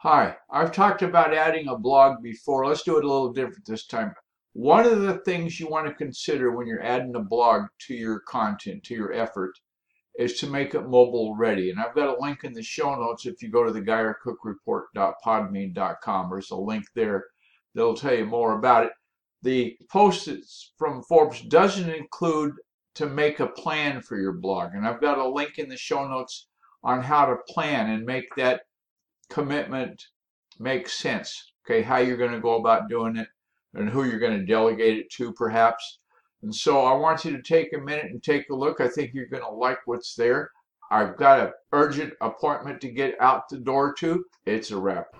Hi, I've talked about adding a blog before. Let's do it a little different this time. One of the things you want to consider when you're adding a blog to your content, to your effort, is to make it mobile ready. And I've got a link in the show notes if you go to the GeyerCookReport.podbean.com. There's a link there that'll tell you more about it. The post from Forbes doesn't include to make a plan for your blog. And I've got a link in the show notes on how to plan and make that commitment makes sense. Okay, how you're going to go about doing it and who you're going to delegate it to, perhaps. And so I want you to take a minute and take a look. I think you're going to like what's there. I've got an urgent appointment to get out the door to. It's a wrap.